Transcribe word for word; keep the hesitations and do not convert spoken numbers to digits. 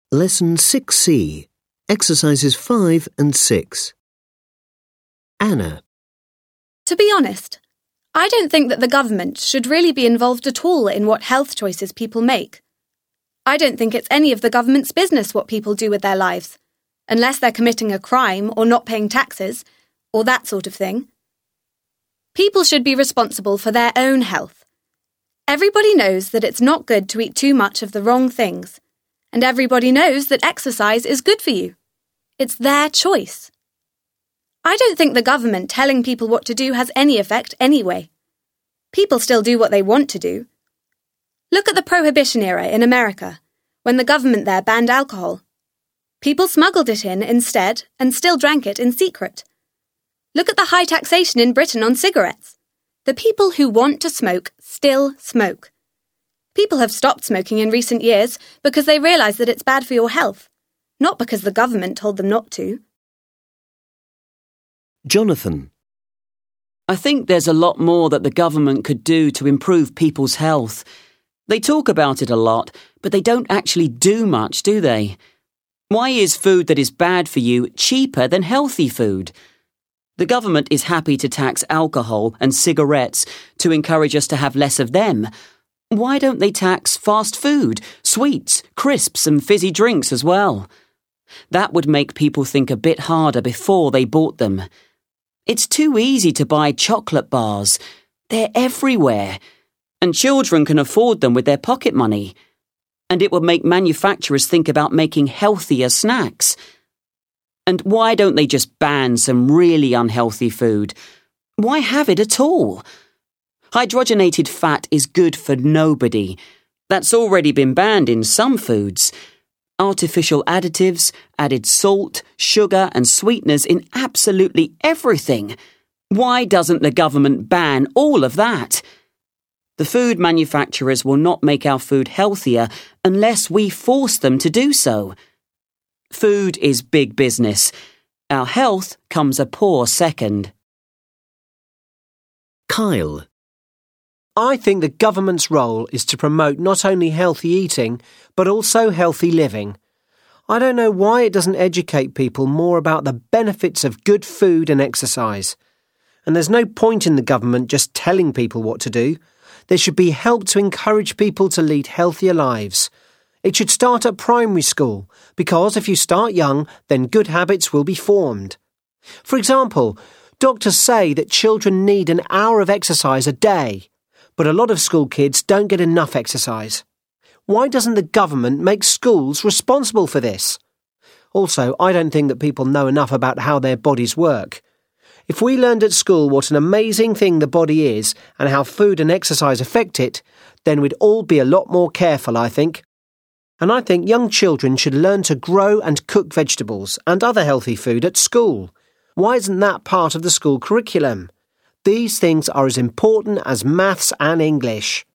Lesson six C, Exercises five and six. Anna. To be honest, I don't think that the government should really be involved at all in what health choices people make. I don't think it's any of the government's business what people do with their lives, unless they're committing a crime or not paying taxes, or that sort of thing. People should be responsible for their own health. Everybody knows that it's not good to eat too much of the wrong things, and everybody knows that exercise is good for you. It's their choice. I don't think the government telling people what to do has any effect anyway. People still do what they want to do. Look at the Prohibition era in America, when the government there banned alcohol. People smuggled it in instead and still drank it in secret. Look at the high taxation in Britain on cigarettes. The people who want to smoke still smoke. People have stopped smoking in recent years because they realise that it's bad for your health, not because the government told them not to. Jonathan. I think there's a lot more that the government could do to improve people's health. They talk about it a lot, but they don't actually do much, do they? Why is food that is bad for you cheaper than healthy food? The government is happy to tax alcohol and cigarettes to encourage us to have less of them. Why don't they tax fast food, sweets, crisps and fizzy drinks as well? That would make people think a bit harder before they bought them. It's too easy to buy chocolate bars. They're everywhere. And children can afford them with their pocket money. And it would make manufacturers think about making healthier snacks. And why don't they just ban some really unhealthy food? Why have it at all? Hydrogenated fat is good for nobody. That's already been banned in some foods. Artificial additives, added salt, sugar and sweeteners in absolutely everything. Why doesn't the government ban all of that? The food manufacturers will not make our food healthier unless we force them to do so. Food is big business. Our health comes a poor second. Kyle. I think the government's role is to promote not only healthy eating, but also healthy living. I don't know why it doesn't educate people more about the benefits of good food and exercise. And there's no point in the government just telling people what to do. There should be help to encourage people to lead healthier lives. It should start at primary school, because if you start young, then good habits will be formed. For example, doctors say that children need an hour of exercise a day. But a lot of school kids don't get enough exercise. Why doesn't the government make schools responsible for this? Also, I don't think that people know enough about how their bodies work. If we learned at school what an amazing thing the body is and how food and exercise affect it, then we'd all be a lot more careful, I think. And I think young children should learn to grow and cook vegetables and other healthy food at school. Why isn't that part of the school curriculum? These things are as important as maths and English.